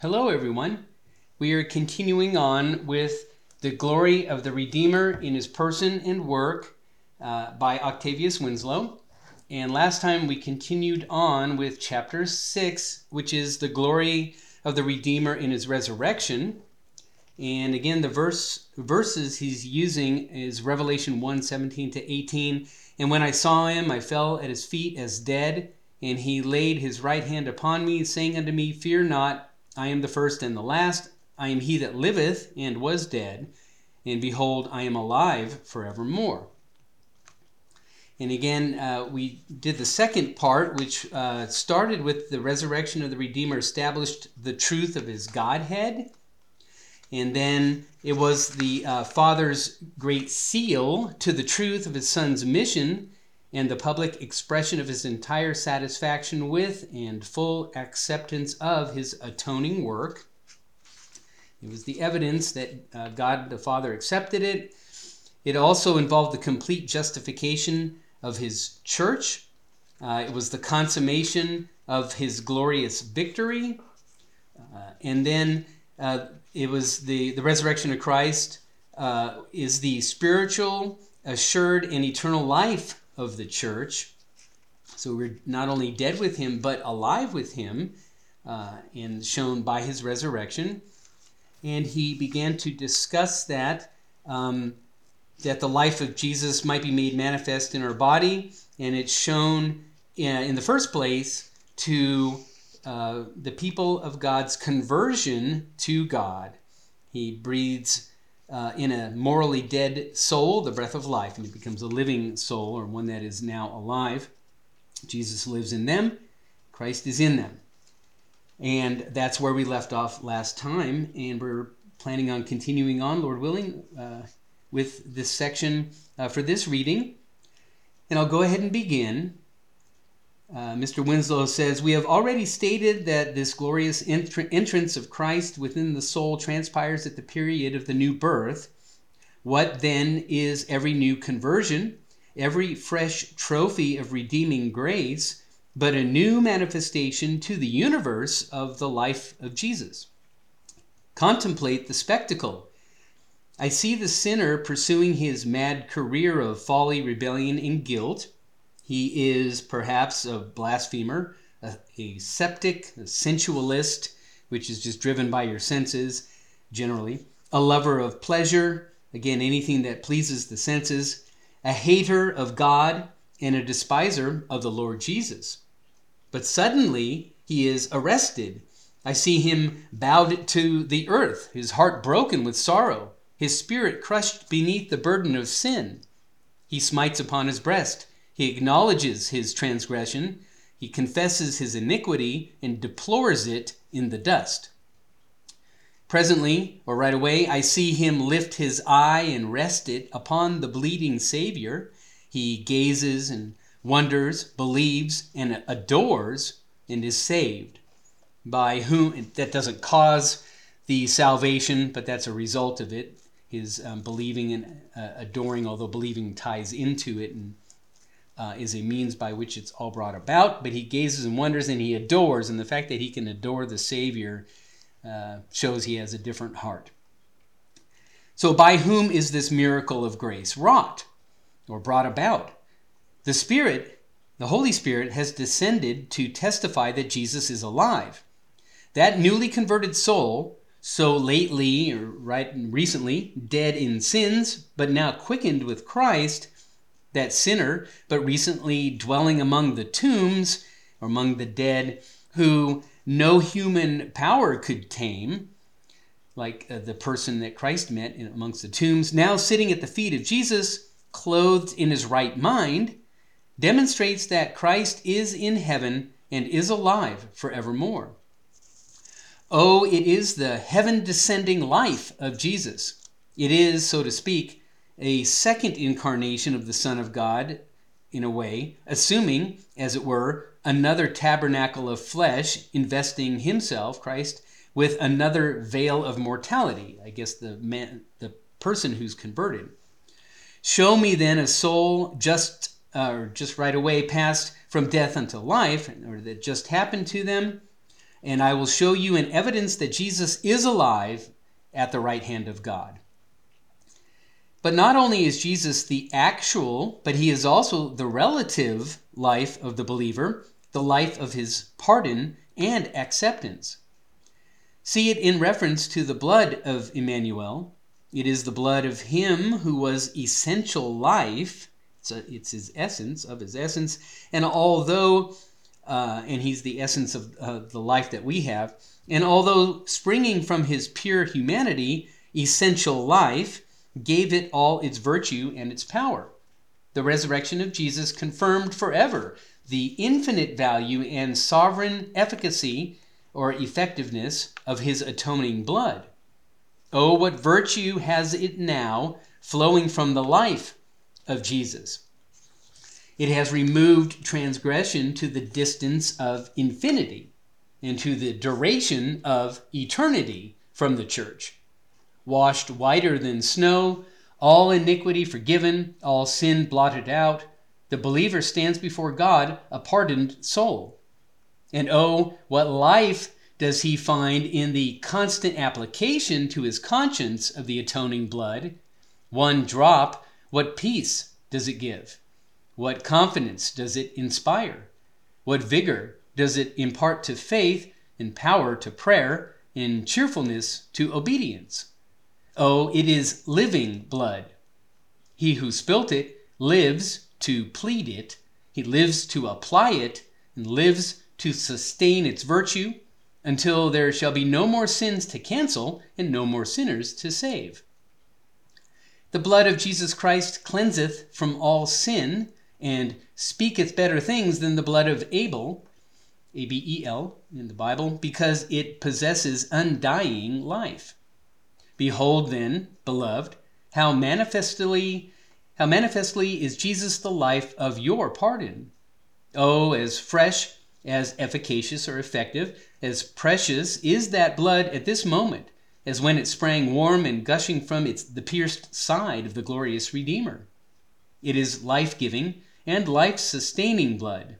Hello, everyone. We are continuing on with The Glory of the Redeemer in His Person and Work by Octavius Winslow. And last time we continued on with chapter 6, which is the glory of the Redeemer in His resurrection. And again, the verses he's using is Revelation 1:17 to 18. And when I saw him, I fell at his feet as dead, and he laid his right hand upon me, saying unto me, Fear not, I am the first and the last. I am he that liveth and was dead, and behold, I am alive forevermore. And again, we did the second part, which started with the resurrection of the Redeemer, established the truth of his Godhead. And then it was the Father's great seal to the truth of his Son's mission and the public expression of his entire satisfaction with and full acceptance of his atoning work. It was the evidence that God the Father accepted it. It also involved the complete justification of his church. It was the consummation of his glorious victory. And then it was the resurrection of Christ is the spiritual, assured, and eternal life of the church. So we're not only dead with him, but alive with him, and shown by his resurrection. And he began to discuss that the life of Jesus might be made manifest in our body, and it's shown in the first place to the people of God's conversion to God. He breathes in a morally dead soul the breath of life, and it becomes a living soul, or one that is now alive. Jesus lives in them. Christ is in them. And that's where we left off last time, and we're planning on continuing on, Lord willing, with this section for this reading. And I'll go ahead and begin. Mr. Winslow says, We have already stated that this glorious entrance of Christ within the soul transpires at the period of the new birth. What then is every new conversion, every fresh trophy of redeeming grace, but a new manifestation to the universe of the life of Jesus? Contemplate the spectacle. I see the sinner pursuing his mad career of folly, rebellion, and guilt. He is perhaps a blasphemer, a septic, a sensualist, which is just driven by your senses, generally, a lover of pleasure, again, anything that pleases the senses, a hater of God, and a despiser of the Lord Jesus. But suddenly he is arrested. I see him bowed to the earth, his heart broken with sorrow, his spirit crushed beneath the burden of sin. He smites upon his breast. He acknowledges his transgression, he confesses his iniquity, and deplores it in the dust. Presently, or right away, I see him lift his eye and rest it upon the bleeding Savior. He gazes and wonders, believes, and adores, and is saved. By whom, that doesn't cause the salvation, but that's a result of it. His believing and adoring, although believing ties into it and is a means by which it's all brought about, but he gazes and wonders and he adores, and the fact that he can adore the Savior shows he has a different heart. So by whom is this miracle of grace wrought or brought about? The Spirit, the Holy Spirit, has descended to testify that Jesus is alive. That newly converted soul, so lately or recently dead in sins, but now quickened with Christ, that sinner, but recently dwelling among the tombs, or among the dead, who no human power could tame, like the person that Christ met amongst the tombs, now sitting at the feet of Jesus, clothed in his right mind, demonstrates that Christ is in heaven and is alive forevermore. Oh, it is the heaven-descending life of Jesus. It is, so to speak, a second incarnation of the Son of God, in a way, assuming, as it were, another tabernacle of flesh, investing himself, Christ, with another veil of mortality, I guess the person who's converted. Show me then a soul just right away passed from death unto life, or that just happened to them, and I will show you an evidence that Jesus is alive at the right hand of God. But not only is Jesus the actual, but he is also the relative life of the believer, the life of his pardon and acceptance. See it in reference to the blood of Emmanuel. It is the blood of him who was essential life. It's his essence, of his essence. And although, and he's the essence of the life that we have, and although springing from his pure humanity, essential life gave it all its virtue and its power. The resurrection of Jesus confirmed forever the infinite value and sovereign efficacy or effectiveness of his atoning blood. Oh, what virtue has it now flowing from the life of Jesus? It has removed transgression to the distance of infinity and to the duration of eternity from the church. Washed whiter than snow, all iniquity forgiven, all sin blotted out, the believer stands before God a pardoned soul. And oh, what life does he find in the constant application to his conscience of the atoning blood? One drop, what peace does it give? What confidence does it inspire? What vigor does it impart to faith, and power to prayer, and cheerfulness to obedience? Oh, it is living blood. He who spilt it lives to plead it. He lives to apply it, and lives to sustain its virtue until there shall be no more sins to cancel and no more sinners to save. The blood of Jesus Christ cleanseth from all sin and speaketh better things than the blood of Abel, Abel in the Bible, because it possesses undying life. Behold then, beloved, how manifestly is Jesus the life of your pardon. Oh, as fresh, as efficacious or effective, as precious is that blood at this moment, as when it sprang warm and gushing from the pierced side of the glorious Redeemer. It is life-giving and life-sustaining blood.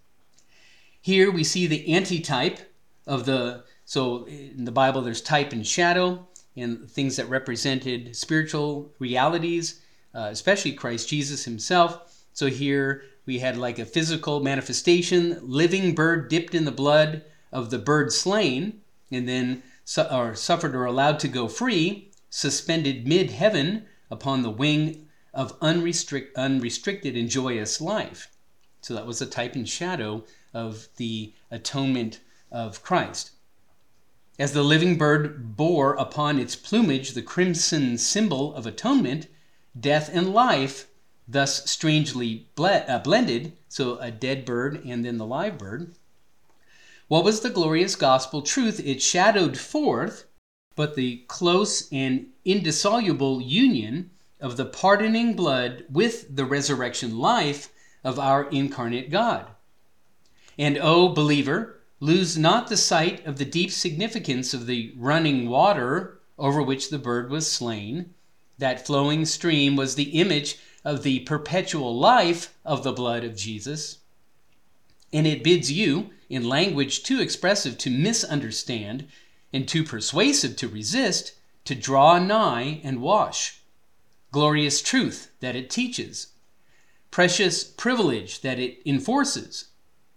Here we see the antitype of so in the Bible there's type and shadow, and things that represented spiritual realities, especially Christ Jesus himself. So here we had like a physical manifestation, living bird dipped in the blood of the bird slain, and then suffered or allowed to go free, suspended mid-heaven upon the wing of unrestricted and joyous life. So that was a type and shadow of the atonement of Christ. As the living bird bore upon its plumage the crimson symbol of atonement, death and life thus strangely blended, so a dead bird and then the live bird. What was the glorious gospel truth it shadowed forth but the close and indissoluble union of the pardoning blood with the resurrection life of our incarnate God? And O believer, lose not the sight of the deep significance of the running water over which the bird was slain. That flowing stream was the image of the perpetual life of the blood of Jesus. And it bids you, in language too expressive to misunderstand and too persuasive to resist, to draw nigh and wash. Glorious truth that it teaches. Precious privilege that it enforces.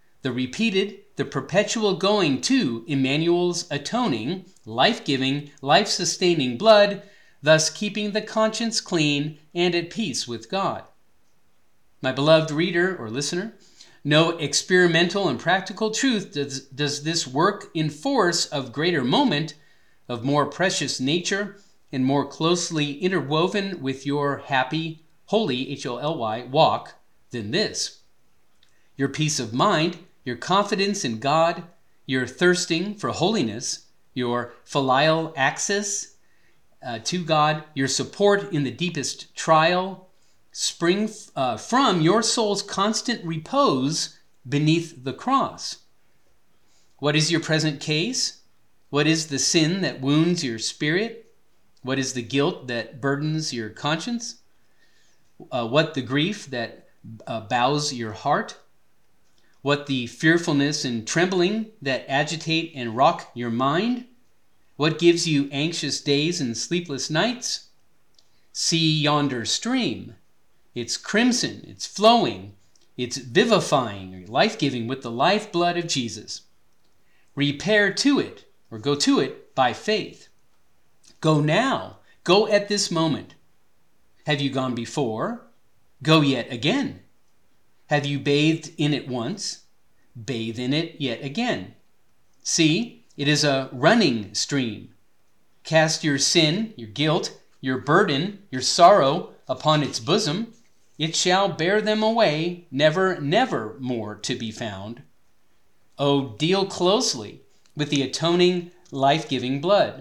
The perpetual going to Emmanuel's atoning, life-giving, life-sustaining blood, thus keeping the conscience clean and at peace with God. My beloved reader or listener, no experimental and practical truth does this work in force of greater moment, of more precious nature, and more closely interwoven with your happy, holy, H-O-L-Y, walk than this. Your peace of mind, your confidence in God, your thirsting for holiness, your filial access to God, your support in the deepest trial, spring from your soul's constant repose beneath the cross. What is your present case? What is the sin that wounds your spirit? What is the guilt that burdens your conscience? What the grief that bows your heart? What the fearfulness and trembling that agitate and rock your mind? What gives you anxious days and sleepless nights? See yonder stream. It's crimson, it's flowing, it's vivifying or life-giving with the lifeblood of Jesus. Repair to it, or go to it by faith. Go now. Go at this moment. Have you gone before? Go yet again. Have you bathed in it once? Bathe in it yet again. See, it is a running stream. Cast your sin, your guilt, your burden, your sorrow upon its bosom. It shall bear them away, never, never more to be found. Oh, deal closely with the atoning, life-giving blood.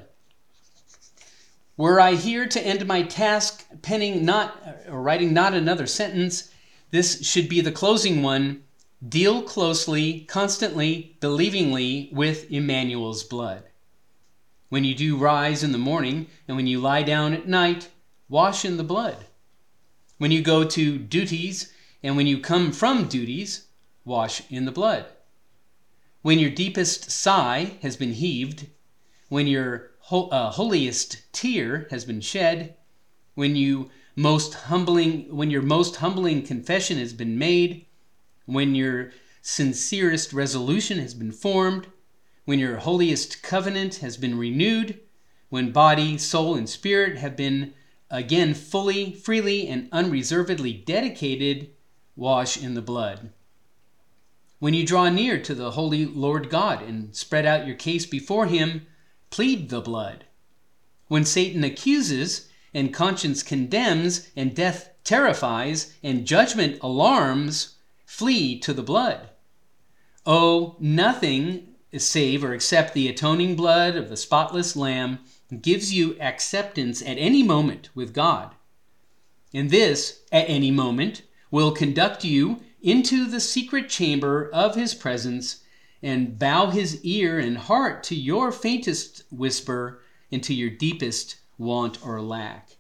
Were I here to end my task writing not another sentence, this should be the closing one. Deal closely, constantly, believingly with Emmanuel's blood. When you do rise in the morning and when you lie down at night, wash in the blood. When you go to duties and when you come from duties, wash in the blood. When your deepest sigh has been heaved, when your holiest tear has been shed, when your most humbling confession has been made, when your sincerest resolution has been formed, when your holiest covenant has been renewed, when body, soul, and spirit have been again fully, freely, and unreservedly dedicated, wash in the blood. When you draw near to the holy Lord God and spread out your case before him, plead the blood. When Satan accuses and conscience condemns and death terrifies and judgment alarms, flee to the blood. Oh, nothing save or except the atoning blood of the spotless Lamb gives you acceptance at any moment with God. And this, at any moment, will conduct you into the secret chamber of his presence and bow his ear and heart to your faintest whisper and to your deepest want or lack.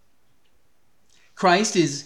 Christ is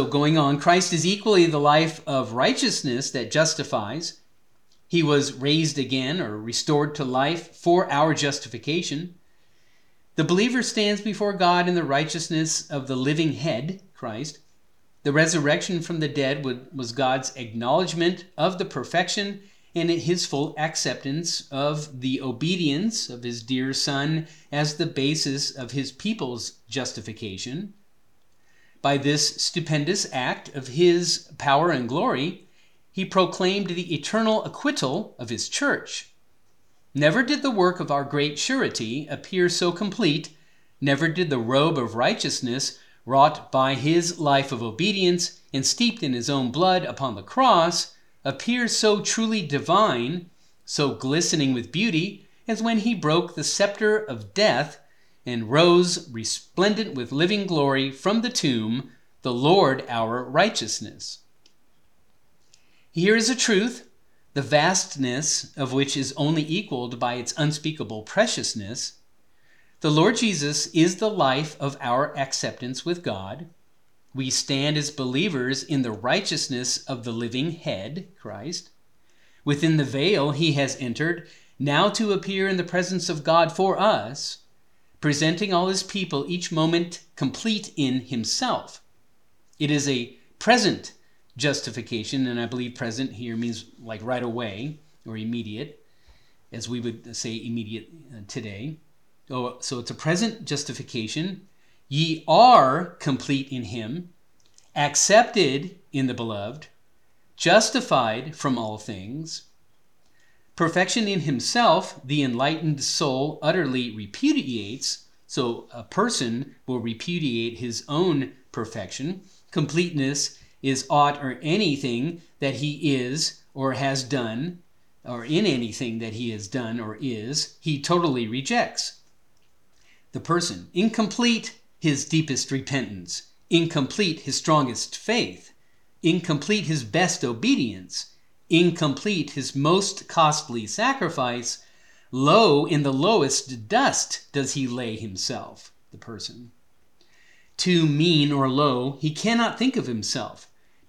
equally the life of righteousness that justifies. He was raised again or restored to life for our justification. The believer stands before God in the righteousness of the living head, Christ. The resurrection from the dead was God's acknowledgement of the perfection and his full acceptance of the obedience of his dear Son as the basis of his people's justification. By this stupendous act of his power and glory, he proclaimed the eternal acquittal of his church. Never did the work of our great surety appear so complete, never did the robe of righteousness wrought by his life of obedience and steeped in his own blood upon the cross appear so truly divine, so glistening with beauty, as when he broke the scepter of death and rose resplendent with living glory from the tomb, the Lord our righteousness. Here is a truth, the vastness of which is only equaled by its unspeakable preciousness. The Lord Jesus is the life of our acceptance with God. We stand as believers in the righteousness of the living head, Christ. Within the veil he has entered, now to appear in the presence of God for us, presenting all his people each moment complete in himself. It is a present justification, and I believe present here means like right away or immediate, as we would say immediate today. So it's a present justification. Ye are complete in him, accepted in the beloved, justified from all things. Perfection in himself, the enlightened soul utterly repudiates. So a person will repudiate his own perfection. Completeness is aught or anything that he is or has done, or in anything that he has done or is, he totally rejects. The person, incomplete his deepest repentance, incomplete his strongest faith, incomplete his best obedience, incomplete his most costly sacrifice, low in the lowest dust does he lay himself, the person. Too mean or low, he cannot think of himself.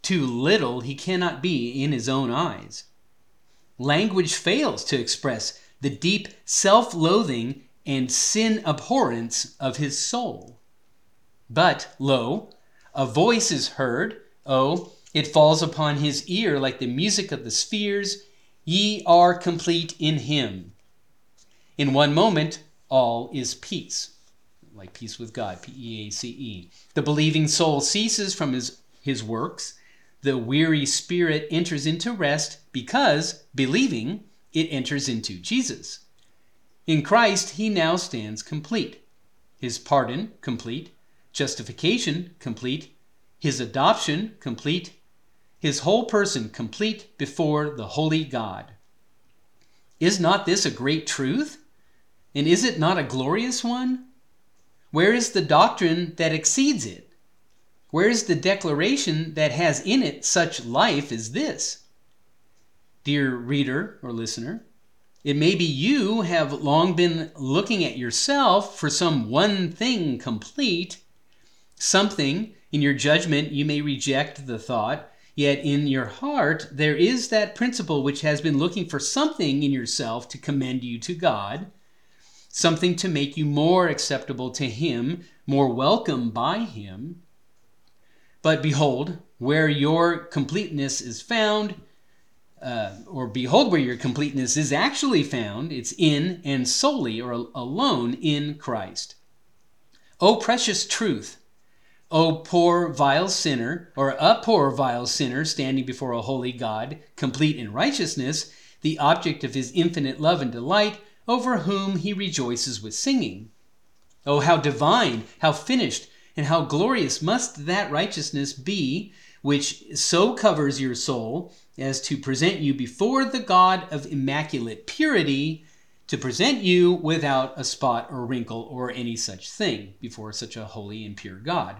too little he cannot be in his own eyes. Language fails to express the deep self-loathing and sin abhorrence of his soul. But, lo, a voice is heard. Oh, it falls upon his ear like the music of the spheres. Ye are complete in him. In one moment, all is peace. Like peace with God, P-E-A-C-E. The believing soul ceases from his works. The weary spirit enters into rest because, believing, it enters into Jesus. In Christ, he now stands complete. His pardon, complete. Justification, complete. His adoption, complete. His whole person, complete before the holy God. Is not this a great truth? And is it not a glorious one? Where is the doctrine that exceeds it? Where is the declaration that has in it such life as this? Dear reader or listener, it may be you have long been looking at yourself for some one thing complete. Something in your judgment you may reject the thought, yet in your heart there is that principle which has been looking for something in yourself to commend you to God, something to make you more acceptable to him, more welcome by him. But behold, where your completeness is found, behold where your completeness is actually found, it's in and solely or alone in Christ. O precious truth! O poor vile sinner, or a poor vile sinner standing before a holy God, complete in righteousness, the object of his infinite love and delight, over whom he rejoices with singing. Oh, how divine, how finished, and how glorious must that righteousness be, which so covers your soul as to present you before the God of immaculate purity, to present you without a spot or wrinkle or any such thing before such a holy and pure God.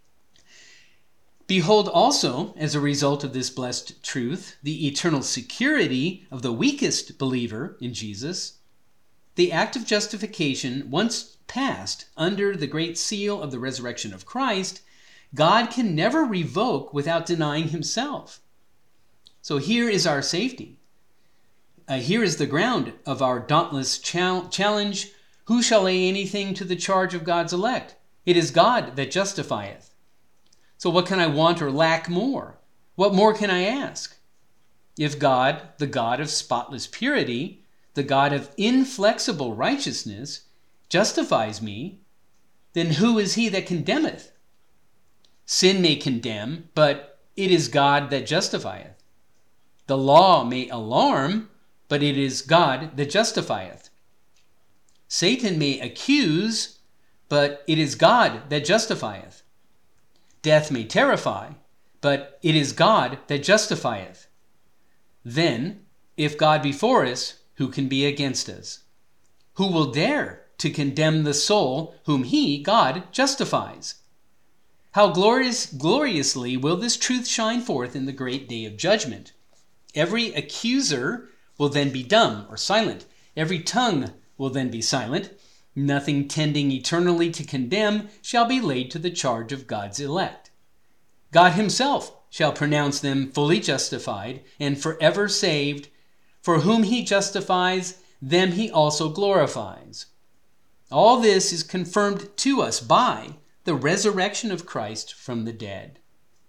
Behold also, as a result of this blessed truth, the eternal security of the weakest believer in Jesus. The act of justification, once passed under the great seal of the resurrection of Christ, God can never revoke without denying himself. So here is our safety. Here is the ground of our dauntless challenge. Who shall lay anything to the charge of God's elect? It is God that justifieth. So what can I want or lack more? What more can I ask? If God, the God of spotless purity, the God of inflexible righteousness, justifies me, then who is he that condemneth? Sin may condemn, but it is God that justifieth. The law may alarm, but it is God that justifieth. Satan may accuse, but it is God that justifieth. Death may terrify, but it is God that justifieth. Then, if God be for us, who can be against us? Who will dare to condemn the soul whom he, God, justifies? How gloriously will this truth shine forth in the great day of judgment. Every accuser will then be dumb or silent. Every tongue will then be silent. Nothing tending eternally to condemn shall be laid to the charge of God's elect. God himself shall pronounce them fully justified and forever saved. For whom he justifies, them he also glorifies. All this is confirmed to us by the resurrection of Christ from the dead.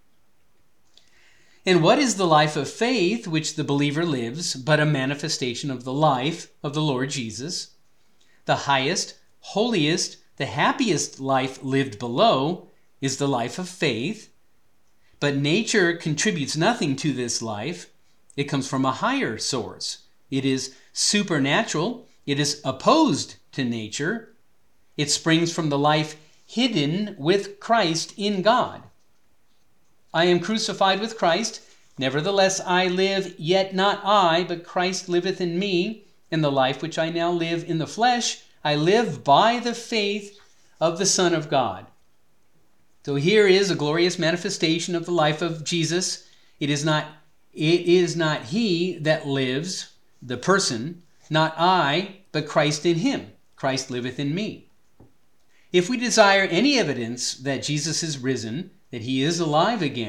And what is the life of faith which the believer lives but a manifestation of the life of the Lord Jesus? The highest, holiest, the happiest life lived below is the life of faith. But nature contributes nothing to this life. It comes from a higher source. It is supernatural. It is opposed to nature. It springs from the life hidden with Christ in God. I am crucified with Christ. Nevertheless I live, yet not I, but Christ liveth in me. And the life which I now live in the flesh, I live by the faith of the Son of God. So here is a glorious manifestation of the life of Jesus. It is not he that lives, the person, not I, but Christ in him. Christ liveth in me. If we desire any evidence that Jesus is risen, that he is alive again,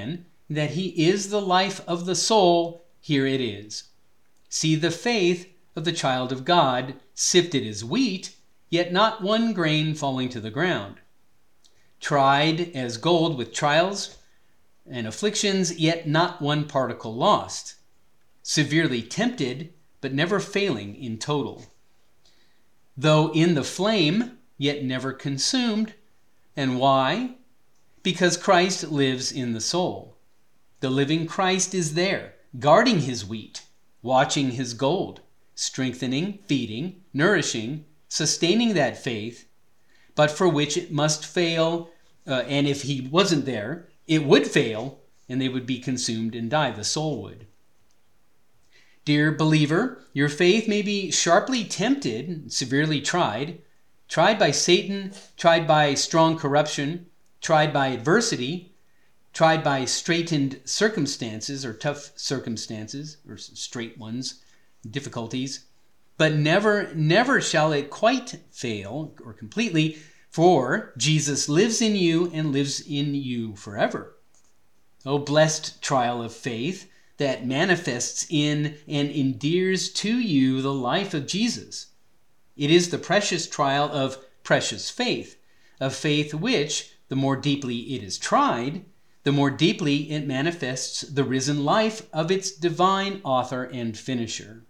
that he is the life of the soul, here it is. See the faith of the child of God, sifted as wheat, yet not one grain falling to the ground. Tried as gold with trials and afflictions, yet not one particle lost. Severely tempted, but never failing in total. Though in the flame, yet never consumed. And why? Because Christ lives in the soul. The living Christ is there, guarding his wheat, watching his gold, strengthening, feeding, nourishing, sustaining that faith, but for which it must fail, and if he wasn't there, it would fail, and they would be consumed and die, the soul would. Dear believer, your faith may be sharply tempted, severely tried by Satan, tried by strong corruption, tried by adversity, tried by straitened circumstances or tough circumstances or straight ones, difficulties, but never shall it quite fail or completely, for Jesus lives in you and lives in you forever. O blessed trial of faith that manifests in and endears to you the life of Jesus. It is the precious trial of precious faith, of faith which, the more deeply it is tried, the more deeply it manifests the risen life of its divine author and finisher.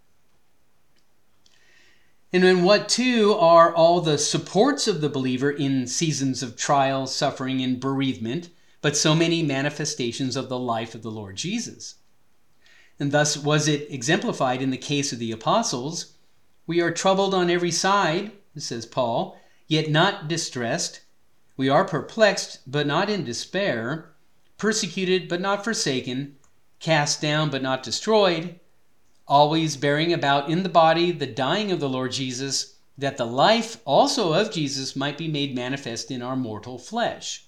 And then what too are all the supports of the believer in seasons of trial, suffering, and bereavement, but so many manifestations of the life of the Lord Jesus? And thus was it exemplified in the case of the apostles. We are troubled on every side, says Paul, yet not distressed. We are perplexed, but not in despair, persecuted, but not forsaken, cast down, but not destroyed, always bearing about in the body the dying of the Lord Jesus, that the life also of Jesus might be made manifest in our mortal flesh.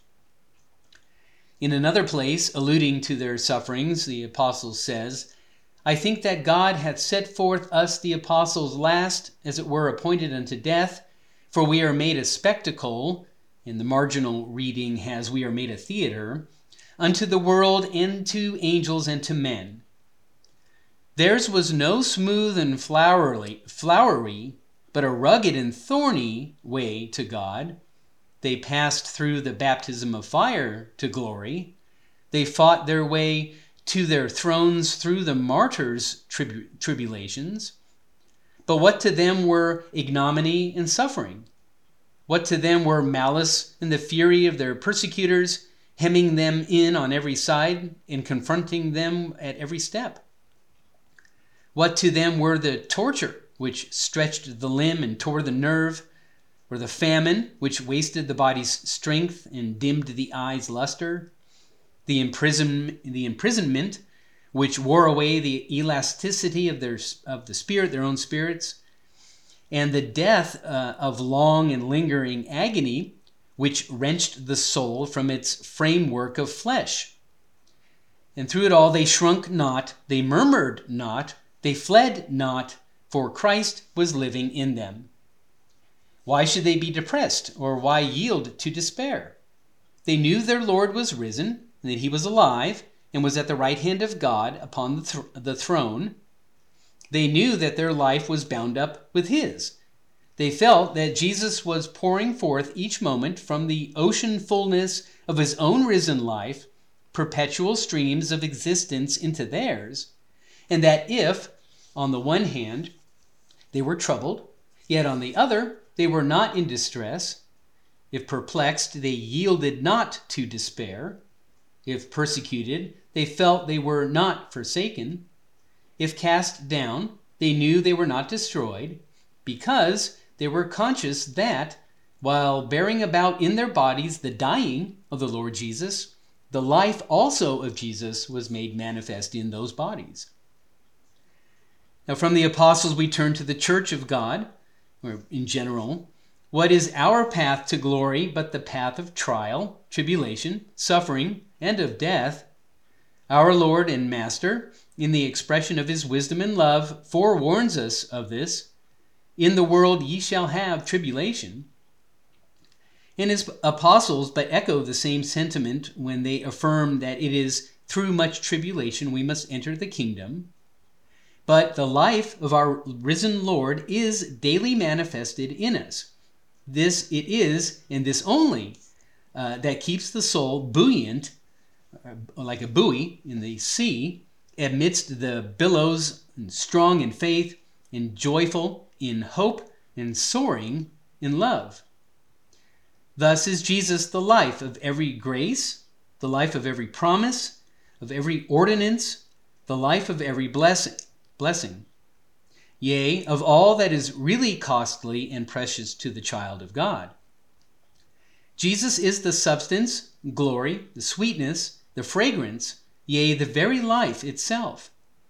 In another place, alluding to their sufferings, the apostle says, I think that God hath set forth us the apostles last, as it were appointed unto death, for we are made a spectacle, and the marginal reading has we are made a theater, unto the world and to angels and to men. Theirs was no smooth and flowery, but a rugged and thorny way to God. They passed through the baptism of fire to glory. They fought their way to their thrones through the martyrs' tribulations. But what to them were ignominy and suffering? What to them were malice and the fury of their persecutors, hemming them in on every side and confronting them at every step? What to them were the torture which stretched the limb and tore the nerve, or the famine which wasted the body's strength and dimmed the eye's luster, the imprisonment which wore away the elasticity of the spirit, their own spirits, and the death of long and lingering agony which wrenched the soul from its framework of flesh. And through it all they shrunk not, they murmured not, they fled not, for Christ was living in them. Why should they be depressed, or why yield to despair? They knew their Lord was risen, and that he was alive, and was at the right hand of God upon the throne. They knew that their life was bound up with his. They felt that Jesus was pouring forth each moment from the ocean fullness of his own risen life, perpetual streams of existence into theirs, and that if, on the one hand, they were troubled, yet on the other, they were not in distress. If perplexed, they yielded not to despair. If persecuted, they felt they were not forsaken. If cast down, they knew they were not destroyed, because they were conscious that, while bearing about in their bodies the dying of the Lord Jesus, the life also of Jesus was made manifest in those bodies. Now, from the apostles, we turn to the church of God, or in general. What is our path to glory but the path of trial, tribulation, suffering, and of death? Our Lord and Master, in the expression of his wisdom and love, forewarns us of this. In the world ye shall have tribulation. And his apostles but echo the same sentiment when they affirm that it is through much tribulation we must enter the kingdom. But the life of our risen Lord is daily manifested in us. This it is, and this only, that keeps the soul buoyant, like a buoy in the sea, amidst the billows, and strong in faith, and joyful in hope, and soaring in love. Thus is Jesus the life of every grace, the life of every promise, of every ordinance, the life of every blessing. Yea, of all that is really costly and precious to the child of God. Jesus is the substance, glory, the sweetness, the fragrance, yea, the very life itself.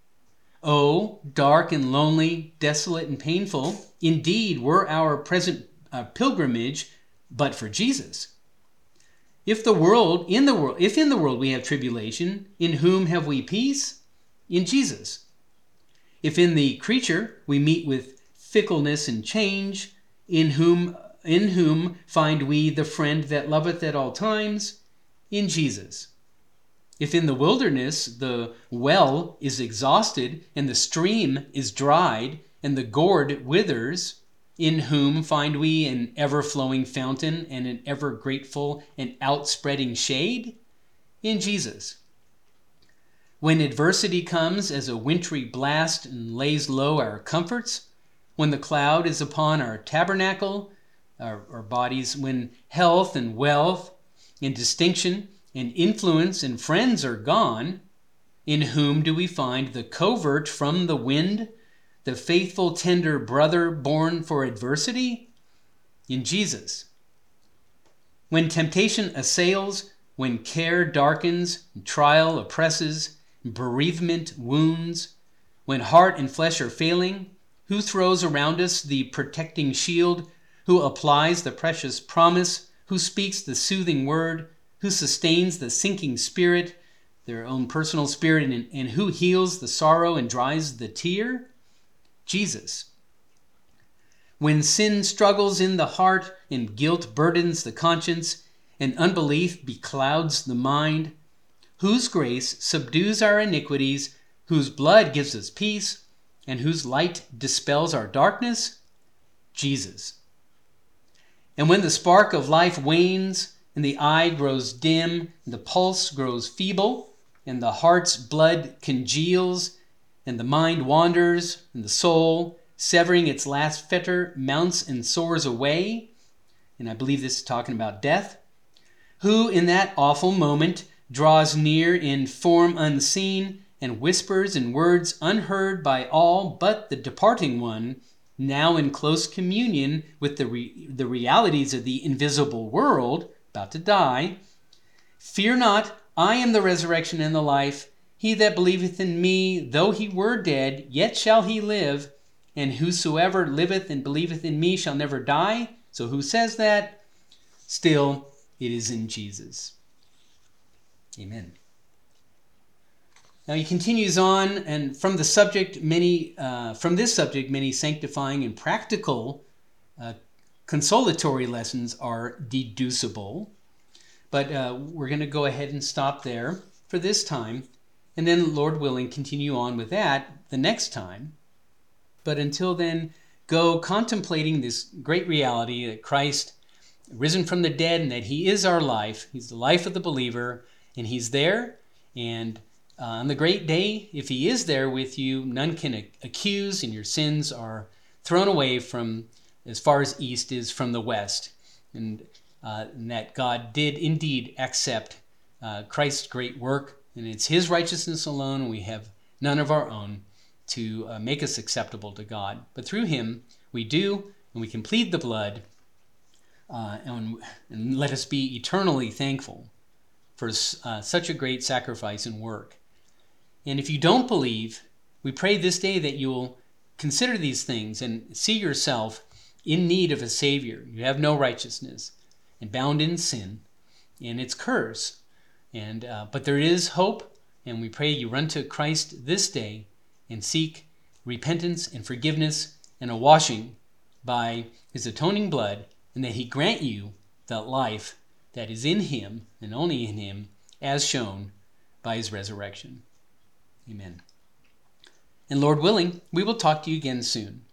Oh, dark and lonely, desolate and painful, indeed were our present pilgrimage, but for Jesus. If in the world we have tribulation, in whom have we peace? In Jesus. If in the creature we meet with fickleness and change, in whom find we the friend that loveth at all times? In Jesus. If in the wilderness the well is exhausted, and the stream is dried, and the gourd withers, in whom find we an ever-flowing fountain and an ever-grateful and outspreading shade? In Jesus. When adversity comes as a wintry blast and lays low our comforts, when the cloud is upon our tabernacle, our bodies, when health and wealth and distinction and influence and friends are gone, in whom do we find the covert from the wind, the faithful, tender brother born for adversity? In Jesus. When temptation assails, when care darkens, and trial oppresses, and bereavement wounds, when heart and flesh are failing, who throws around us the protecting shield, who applies the precious promise, who speaks the soothing word, who sustains the sinking spirit, their own personal spirit, and who heals the sorrow and dries the tear? Jesus. When sin struggles in the heart, and guilt burdens the conscience, and unbelief beclouds the mind, whose grace subdues our iniquities, whose blood gives us peace, and whose light dispels our darkness? Jesus. And when the spark of life wanes, and the eye grows dim, and the pulse grows feeble, and the heart's blood congeals, and the mind wanders, and the soul, severing its last fetter, mounts and soars away, and I believe this is talking about death, who in that awful moment draws near in form unseen, and whispers in words unheard by all but the departing one, now in close communion with the realities of the invisible world, about to die. Fear not, I am the resurrection and the life. He that believeth in me, though he were dead, yet shall he live. And whosoever liveth and believeth in me shall never die. So who says that? Still, it is in Jesus. Amen. Now he continues on, and from this subject, many sanctifying and practical consolatory lessons are deducible. But we're going to go ahead and stop there for this time, and then, Lord willing, continue on with that the next time. But until then, go contemplating this great reality that Christ risen from the dead and that he is our life. He's the life of the believer, and he's there. And on the great day, if he is there with you, none can accuse, and your sins are thrown away from as far as east is from the west. And that God did indeed accept Christ's great work, and it's his righteousness alone, and we have none of our own to make us acceptable to God. But through him we do, and we can plead the blood, and let us be eternally thankful for such a great sacrifice and work. And if you don't believe, we pray this day that you'll consider these things and see yourself in need of a Savior. You have no righteousness and bound in sin and its curse. But there is hope, and we pray you run to Christ this day and seek repentance and forgiveness and a washing by his atoning blood, and that he grant you that life that is in him and only in him, as shown by his resurrection. Amen. And Lord willing, we will talk to you again soon.